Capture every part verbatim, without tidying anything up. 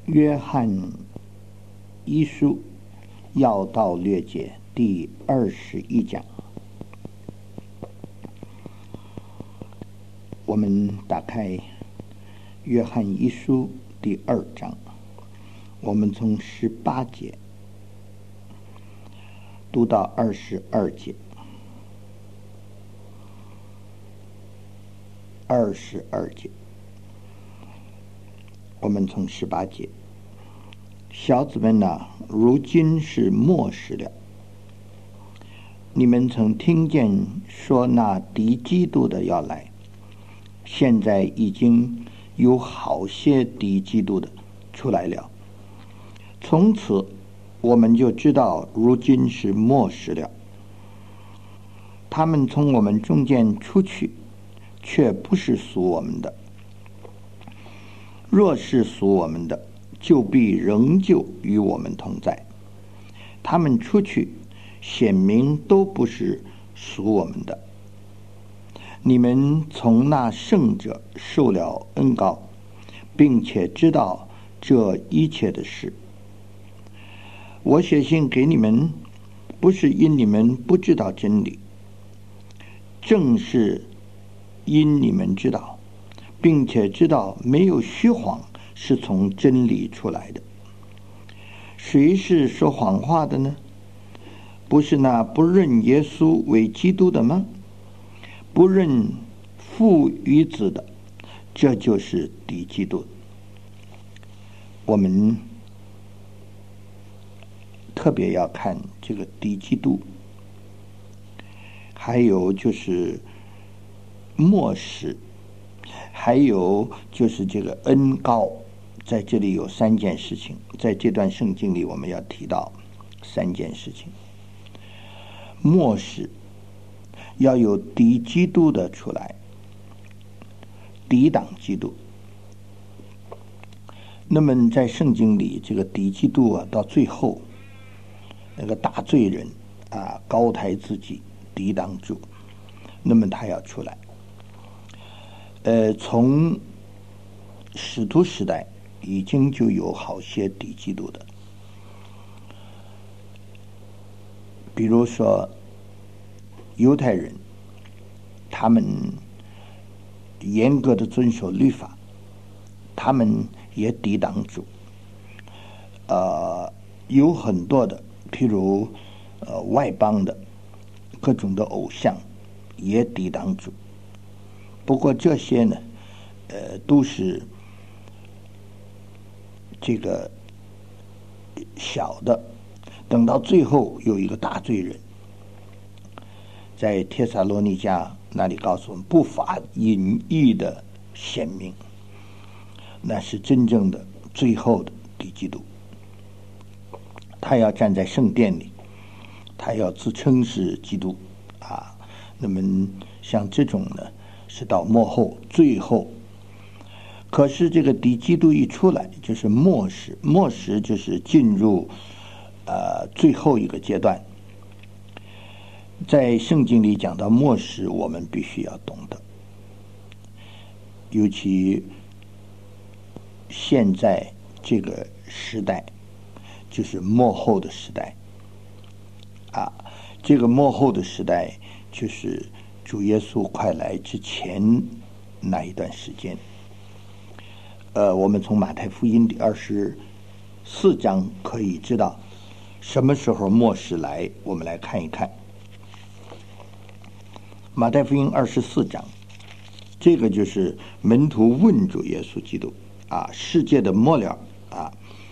约翰一书要道略解第二十一讲，我们打开约翰一书第二章，我们从十八节读到二十二节。二十二节，我们从十八节，小子们啊，如今是末时了。你们曾听见说那敌基督的要来，现在已经有好些敌基督的出来了。从此我们就知道如今是末时了。他们从我们中间出去，却不是属我们的。若是属我们的，就必仍旧与我们同在。他们出去，显明都不是属我们的。你们从那圣者受了恩膏，并且知道这一切的事。我写信给你们，不是因你们不知道真理，正是因你们知道，并且知道没有虚谎是从真理出来的。谁是说谎话的呢？不是那不认耶稣为基督的吗？不认父与子的，这就是敌基督。我们特别要看这个敌基督，还有就是末时，还有就是这个恩膏。在这里有三件事情，在这段圣经里我们要提到三件事情。末时要有敌基督的出来，抵挡基督。那么在圣经里，这个敌基督啊，到最后那个大罪人啊，高抬自己抵挡主，那么他要出来。呃，从使徒时代已经就有好些敌基督的，比如说犹太人，他们严格的遵守律法，他们也抵挡主。呃，有很多的，譬如呃外邦的各种的偶像也抵挡主。不过这些呢，呃，都是这个小的。等到最后有一个大罪人，在帖撒罗尼迦那里告诉我们，不法隐逸的显明，那是真正的最后的敌基督。他要站在圣殿里，他要自称是基督啊。那么像这种呢，是到末后最后。可是这个敌基督一出来，就是末时，末时就是进入呃最后一个阶段。在圣经里讲到末时，我们必须要懂得，尤其现在这个时代就是末后的时代啊，这个末后的时代就是主耶稣快来之前那一段时间。呃，我们从马太福音第二十四章可以知道什么时候末世来。我们来看一看马太福音二十四章，这个就是门徒问主耶稣基督啊，世界的末了啊。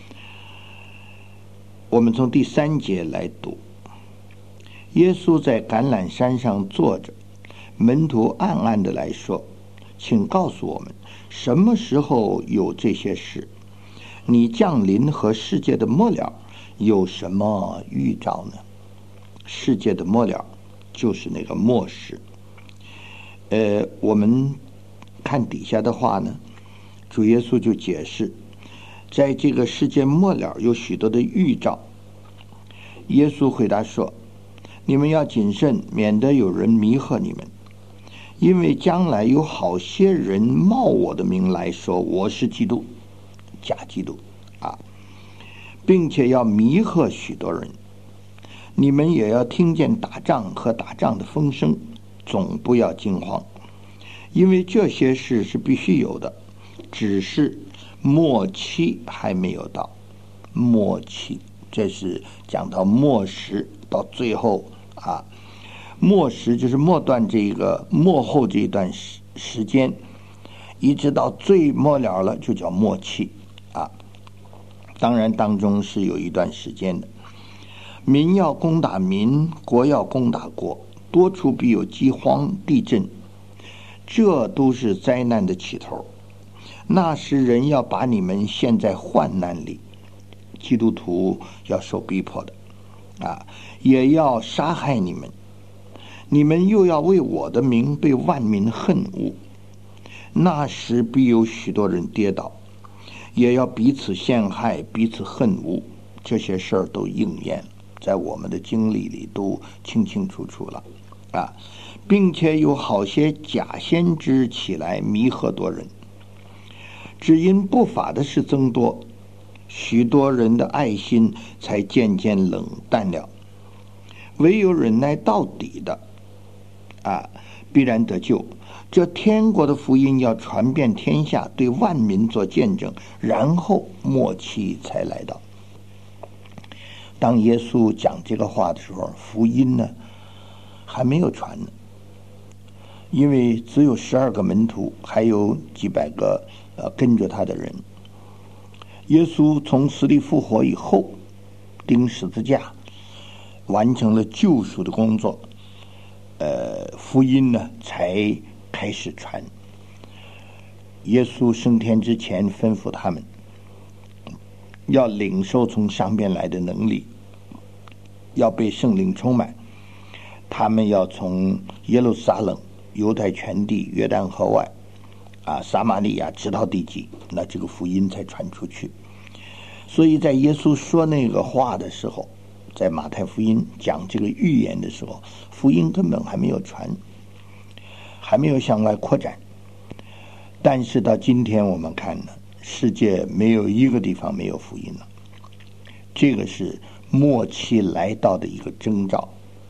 我们从第三节来读。耶稣在橄榄山上坐着，门徒暗暗的来说，请告诉我们什么时候有这些事？你降临和世界的末了有什么预兆呢？世界的末了就是那个末世。呃，我们看底下的话呢，主耶稣就解释，在这个世界末了有许多的预兆。耶稣回答说，你们要谨慎，免得有人迷惑你们，因为将来有好些人冒我的名来说我是基督，假基督啊，并且要迷惑许多人。你们也要听见打仗和打仗的风声，总不要惊慌，因为这些事是必须有的，只是末期还没有到。末期，这是讲到末时，到最后啊，末时就是末段这个末后这一段时时间，一直到最末了了，就叫末期啊。当然当中是有一段时间的。民要攻打民，国要攻打国，多处必有饥荒、地震，这都是灾难的起头。那时人要把你们陷在患难里，基督徒要受逼迫的啊，也要杀害你们，你们又要为我的名被万民恨恶。那时必有许多人跌倒，也要彼此陷害，彼此恨恶。这些事儿都应验了，在我们的经历里都清清楚楚了啊，并且有好些假先知起来迷惑多人，只因不法的事增多，许多人的爱心才渐渐冷淡了。唯有忍耐到底的啊，必然得救。这天国的福音要传遍天下，对万民做见证，然后末期才来到。当耶稣讲这个话的时候，福音呢还没有传呢，因为只有十二个门徒，还有几百个呃跟着他的人。耶稣从死里复活以后，钉十字架，完成了救赎的工作，呃，福音呢才开始传。耶稣升天之前吩咐他们要领受从上边来的能力，要被圣灵充满，他们要从耶路撒冷、犹太全地、约旦河外啊、撒玛利亚直到地极，那这个福音才传出去。所以在耶稣说那个话的时候，在马太福音讲这个预言的时候，福音根本还没有传，还没有向外扩展。但是到今天我们看呢，世界没有一个地方没有福音了，这个是末期来到的一个征兆。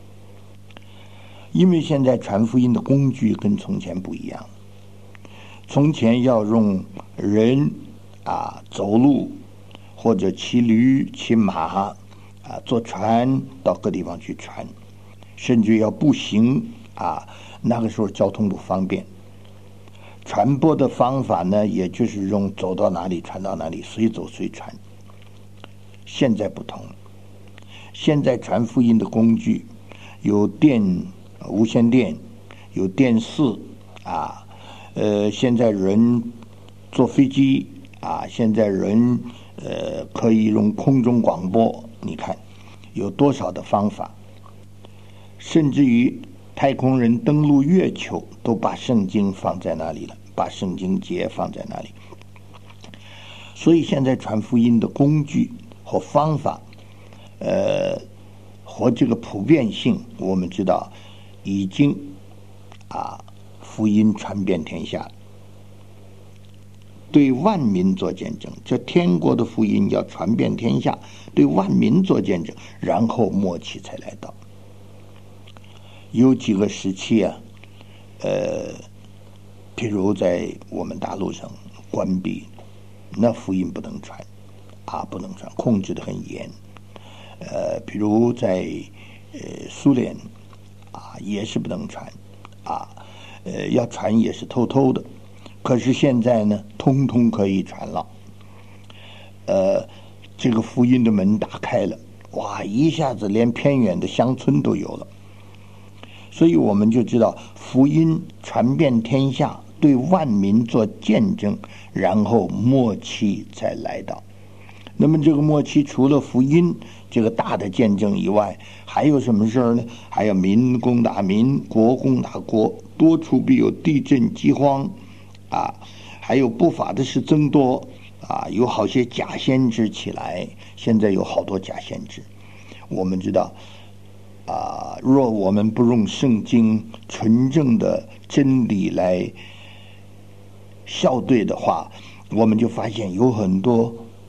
因为现在传福音的工具跟从前不一样，从前要用人啊走路或者骑驴骑马啊坐船到各地方去传，甚至要步行啊，那个时候交通不方便，传播的方法呢也就是用走到哪里传到哪里，随走随传。现在不同，现在传福音的工具有电无线电，有电视啊，呃，现在人坐飞机啊，现在人呃可以用空中广播，你看有多少的方法，甚至于太空人登陆月球都把圣经放在那里了，把圣经节放在那里。所以现在传福音的工具和方法，呃，和这个普遍性，我们知道已经啊，福音传遍天下，对万民做见证。这天国的福音要传遍天下，对万民做见证，然后末期才来到。有几个时期啊，呃，譬如在我们大陆上关闭，那福音不能传啊，不能传，控制得很严。呃，譬如在呃苏联啊，也是不能传啊，呃，要传也是偷偷的。可是现在呢，通通可以传了。呃，这个福音的门打开了，哇，一下子连偏远的乡村都有了。所以我们就知道，福音传遍天下，对万民做见证，然后末期才来到。那么这个末期除了福音这个大的见证以外，还有什么事儿呢？还有民攻打民，国攻打国，多处必有地震饥荒啊，还有不法的事增多啊，有好些假先知起来，现在有好多假先知。我们知道啊，若我们不用圣经纯正的真理来校对的话，我们就发现有很多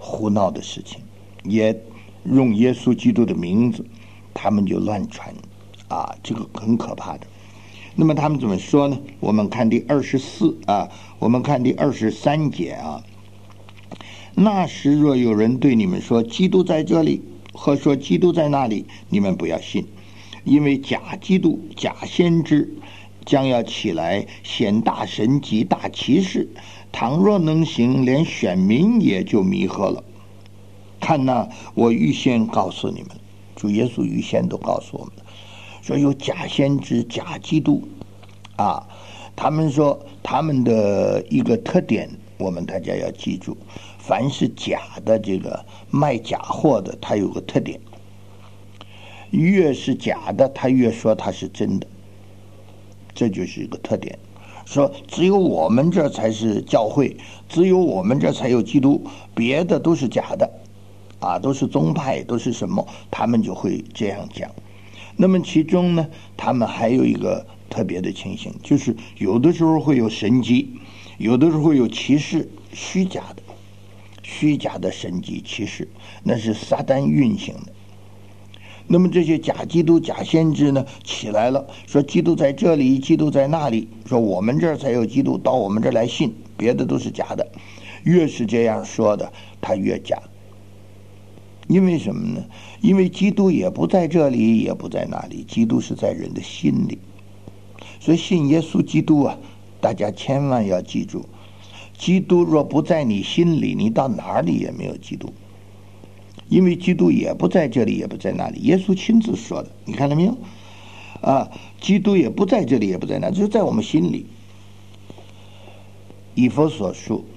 胡闹的事情，也用耶稣基督的名字，他们就乱传啊，这个很可怕的。那么他们怎么说呢？我们看第二十四啊，我们看第二十三节啊。那时若有人对你们说基督在这里，或说基督在那里，你们不要信，因为假基督、假先知将要起来显大神迹、大奇事，倘若能行，连选民也就迷惑了。看哪，我预先告诉你们，主耶稣预先都告诉我们，说有假先知、假基督啊。他们说他们的一个特点，我们大家要记住，凡是假的，这个卖假货的，他有个特点，越是假的，他越说他是真的，这就是一个特点。说只有我们这才是教会，只有我们这才有基督，别的都是假的啊，都是宗派，都是什么，他们就会这样讲。那么其中呢，他们还有一个特别的情形，就是有的时候会有神迹，有的时候会有奇事，虚假的虚假的神迹奇事，那是撒旦运行的。那么这些假基督、假先知呢，起来了，说基督在这里，基督在那里，说我们这儿才有基督，到我们这儿来信，别的都是假的。越是这样说的，他越假。因为什么呢？因为基督也不在这里，也不在那里，基督是在人的心里。所以信耶稣基督啊，大家千万要记住，基督若不在你心里，你到哪里也没有基督。因为基督也不在这里，也不在那里，耶稣亲自说的，你看到没有啊？基督也不在这里，也不在那里，就是在我们心里。以弗所书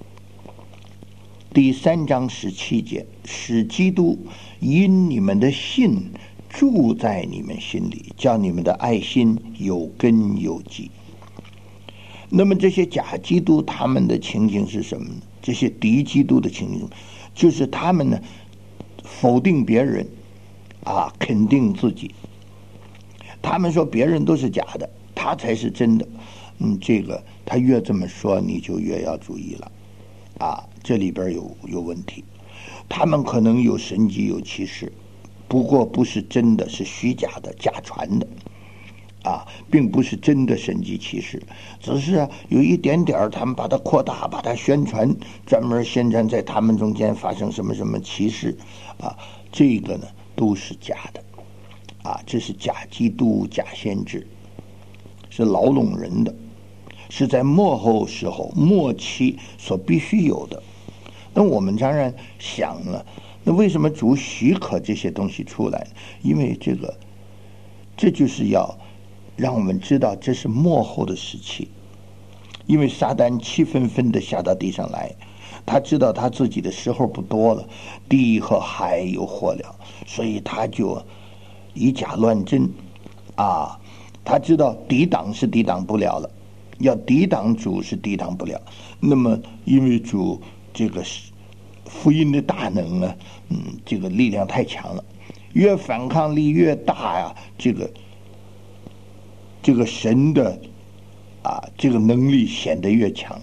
第三章十七节，使基督因你们的信住在你们心里，叫你们的爱心有根有基。那么这些假基督他们的情形是什么呢？这些敌基督的情形就是他们呢否定别人啊，肯定自己。他们说别人都是假的，他才是真的。嗯，这个他越这么说，你就越要注意了啊，这里边有有问题。他们可能有神迹有奇事，不过不是真的，是虚假的、假传的啊，并不是真的神迹奇事，只是、啊、有一点点他们把它扩大，把它宣传，专门宣传在他们中间发生什么什么奇事啊，这个呢都是假的啊，这是假基督、假先知，是牢笼人的，是在末后时候末期所必须有的。那我们当然想了，那为什么主许可这些东西出来？因为这个，这就是要让我们知道这是末后的时期。因为撒旦气纷纷的下到地上来，他知道他自己的时候不多了，地和海有祸了，所以他就以假乱真啊，他知道抵挡是抵挡不了了，要抵挡主是抵挡不了。那么因为主这个福音的大能呢，嗯，这个力量太强了，越反抗力越大呀，这个这个神的啊这个能力显得越强。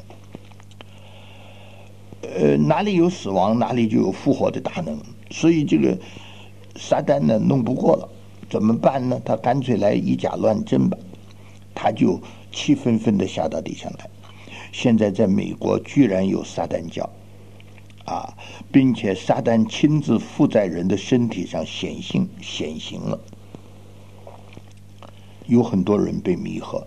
呃，哪里有死亡，哪里就有复活的大能。所以这个撒旦呢弄不过了，怎么办呢？他干脆来以假乱真吧，他就气纷纷的下到地上来。现在在美国居然有撒旦教啊，并且撒旦亲自附在人的身体上显形显形了，有很多人被迷惑。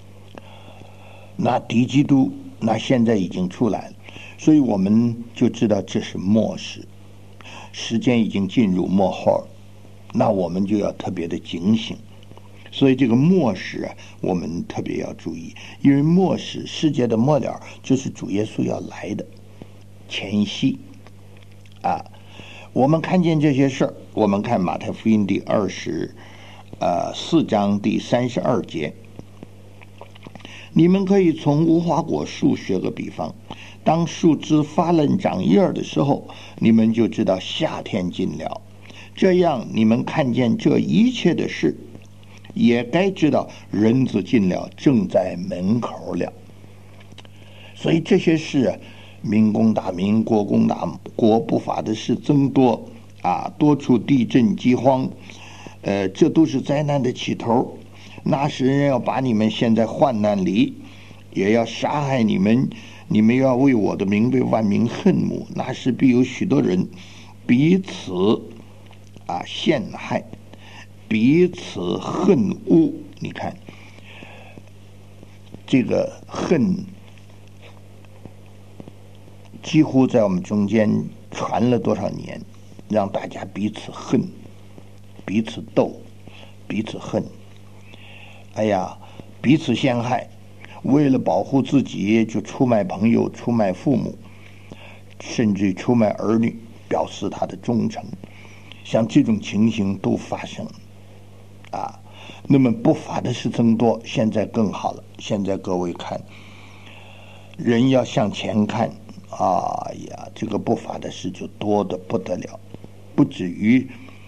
那敌基督那现在已经出来了，所以我们就知道这是末世，时间已经进入末后了，那我们就要特别的警醒。所以这个末世啊，我们特别要注意，因为末世世界的末了就是主耶稣要来的前夕啊。我们看见这些事儿，我们看马太福音第二十呃四章第三十二节，你们可以从无花果树学个比方，当树枝发嫩长叶的时候，你们就知道夏天近了。这样你们看见这一切的事，也该知道人子近了，正在门口了。所以这些事啊， 民攻打民，国攻打国，不法的事增多啊，多处地震饥荒，呃，这都是灾难的起头。那时人要把你们陷在患难里，也要杀害你们，你们要为我的名被万民恨恶。那时必有许多人彼此啊陷害，彼此恨恶。你看这个恨几乎在我们中间传了多少年，让大家彼此恨，彼此斗，彼此恨。哎呀，彼此陷害，为了保护自己就出卖朋友，出卖父母，甚至出卖儿女，表示他的忠诚。像这种情形都发生啊。那么不法的事增多，现在更好了。现在各位看，人要向前看，哎呀，这个不法的事就多得不得了，不止于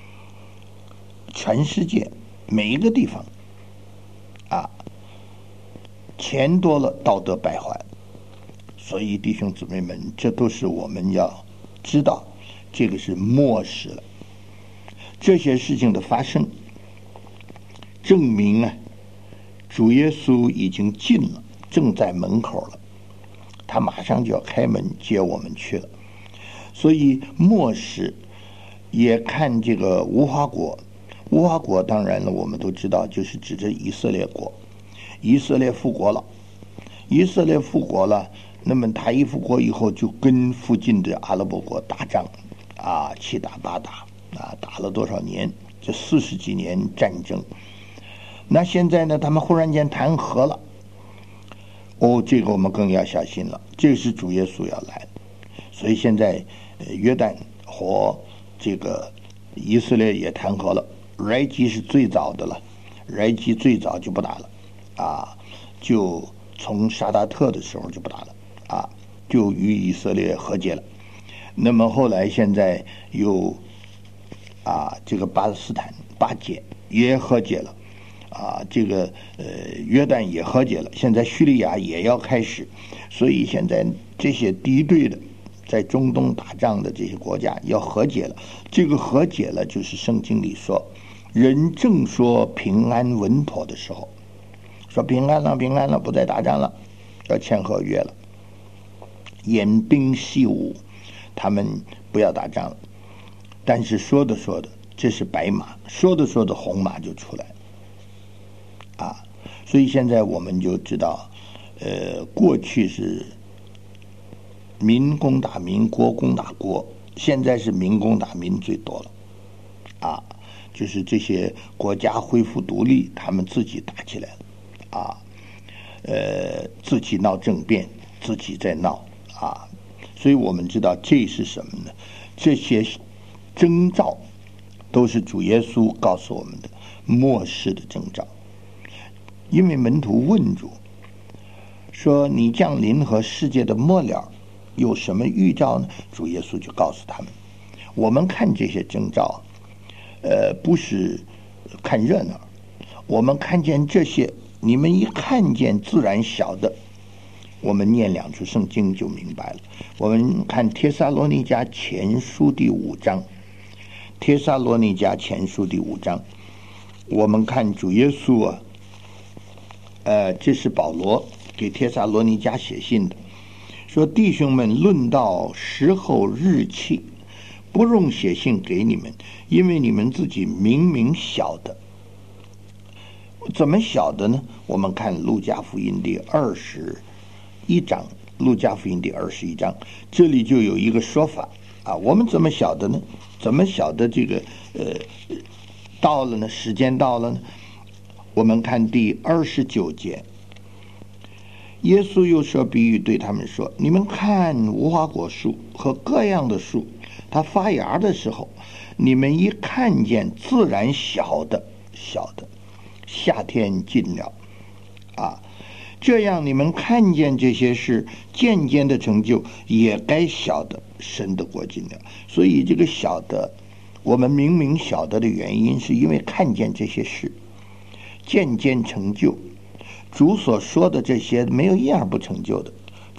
全世界每一个地方啊，钱多了，道德败坏。所以弟兄姊妹们，这都是我们要知道，这个是末世了。这些事情的发生，证明啊，主耶稣已经近了，正在门口了，他马上就要开门接我们去了。所以末世也看这个无花果，无花果当然了，我们都知道就是指着以色列国，以色列复国了，以色列复国了，那么他一复国以后，就跟附近的阿拉伯国打仗啊，七打八打啊，打了多少年？这四十几年战争。那现在呢，他们忽然间谈和了，哦，这个我们更要小心了，这是主耶稣要来了。所以现在约旦和这个以色列也谈和了，埃及是最早的了，埃及最早就不打了啊，就从沙达特的时候就不打了啊，就与以色列和解了。那么后来现在又啊，这个巴勒斯坦巴解也和解了啊，这个呃约旦也和解了，现在叙利亚也要开始，所以现在这些敌对的在中东打仗的这些国家要和解了。这个和解了，就是圣经里说，人正说平安稳妥的时候，说平安了，平安了，不再打仗了，要签合约了，偃兵息武，他们不要打仗了。但是说着说着，这是白马，说着说着红马就出来了啊！所以现在我们就知道，呃，过去是民攻打民，国攻打国，现在是民攻打民最多了啊！就是这些国家恢复独立，他们自己打起来了啊，呃，自己闹政变，自己在闹啊！所以我们知道这是什么呢？这些征兆都是主耶稣告诉我们的末世的征兆。因为门徒问主说，你降临和世界的末了有什么预兆呢？主耶稣就告诉他们，我们看这些征兆呃，不是看热闹，我们看见这些，你们一看见自然晓得。我们念两处圣经就明白了。我们看帖撒罗尼迦前书第五章，帖撒罗尼迦前书第五章，我们看主耶稣啊，呃，这是保罗给帖撒罗尼迦写信的，说弟兄们，论到时候日期，不用写信给你们，因为你们自己明明晓得。怎么晓得呢？我们看路加福音第二十一章，路加福音第二十一章，这里就有一个说法啊。我们怎么晓得呢？怎么晓得这个呃到了呢？时间到了呢？我们看第二十九节，耶稣又说比喻对他们说：你们看无花果树和各样的树，它发芽的时候，你们一看见，自然晓得晓得夏天近了啊。这样你们看见这些事渐渐的成就，也该晓得神的国近了。所以这个晓得，我们明明晓得的原因，是因为看见这些事渐渐成就。主所说的这些没有一样不成就的，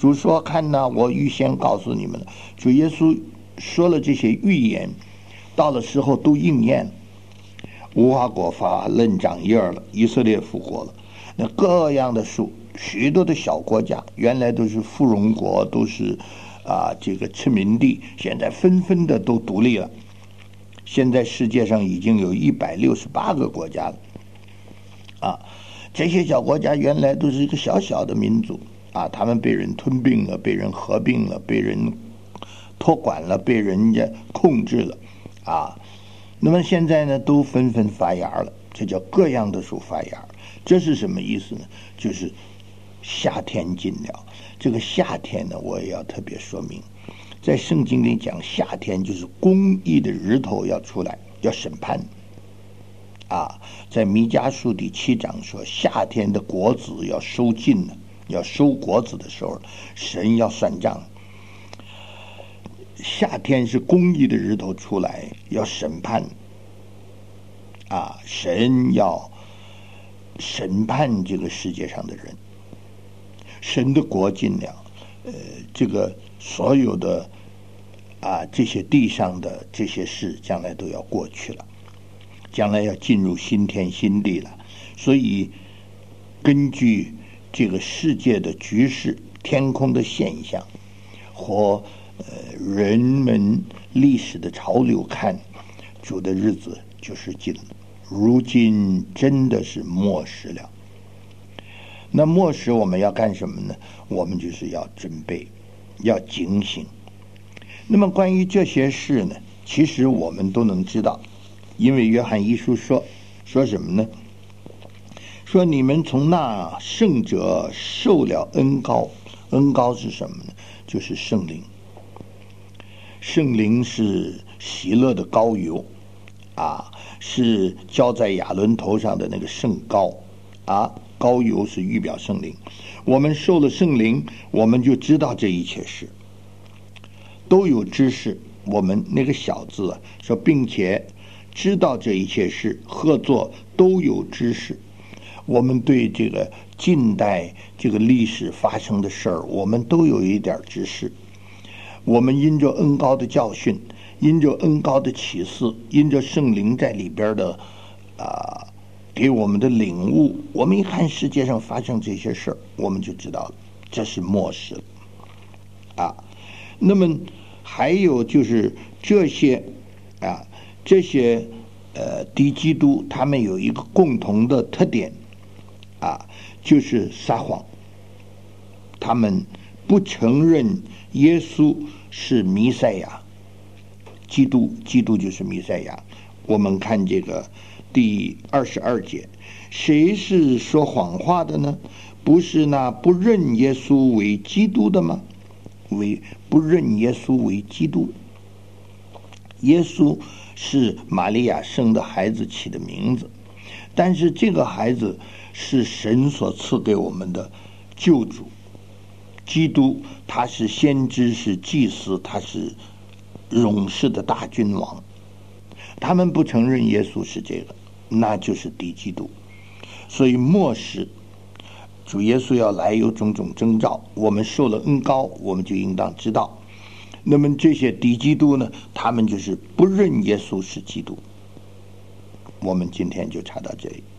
主说：“看哪，我预先告诉你们了。”主耶稣说了这些预言，到了时候都应验了。无花果发嫩长叶了，以色列复国了。那各样的树，许多的小国家，原来都是附庸国，都是啊这个殖民地，现在纷纷的都独立了。现在世界上已经有一百六十八个国家了。啊，这些小国家原来都是一个小小的民族啊，他们被人吞并了，被人合并了，被人托管了，被人家控制了啊。那么现在呢，都纷纷发芽了，这叫各样的树发芽。这是什么意思呢？就是夏天近了。这个夏天呢，我也要特别说明，在圣经里讲，夏天就是公义的日头要出来，要审判。啊，在弥迦书第七章说，夏天的果子要收尽了，要收果子的时候，神要算账。夏天是公义的日头出来，要审判。啊，神要审判这个世界上的人。神的国近了，呃，这个所有的啊这些地上的这些事，将来都要过去了。将来要进入新天新地了，所以根据这个世界的局势、天空的现象和呃人们历史的潮流看，主的日子就是近了。如今真的是末时了。那末时我们要干什么呢？我们就是要准备，要警醒。那么关于这些事呢，其实我们都能知道。因为约翰一书说说什么呢？说你们从那圣者受了恩膏，恩膏是什么呢？就是圣灵。圣灵是喜乐的膏油啊，是浇在亚伦头上的那个圣膏啊，膏油是预表圣灵。我们受了圣灵，我们就知道这一切事，都有知识。我们那个小字啊，说并且知道这一切事，合作都有知识。我们对这个近代这个历史发生的事儿，我们都有一点知识。我们因着恩膏的教训，因着恩膏的启示，因着圣灵在里边的啊、呃、给我们的领悟，我们一看世界上发生这些事儿，我们就知道了，这是末世啊。那么还有就是这些啊。这些呃敌基督他们有一个共同的特点啊，就是撒谎。他们不承认耶稣是弥赛亚，基督基督就是弥赛亚。我们看这个第二十二节，谁是说谎话的呢？不是那不认耶稣为基督的吗？为不认耶稣为基督。耶稣是玛利亚生的孩子起的名字，但是这个孩子是神所赐给我们的救主基督，他是先知，是祭司，他是勇士的大君王。他们不承认耶稣是这个，那就是敌基督。所以末时主耶稣要来有种种征兆，我们受了恩膏，我们就应当知道。那么这些敌基督呢，他们就是不认耶稣是基督。我们今天就查到这里。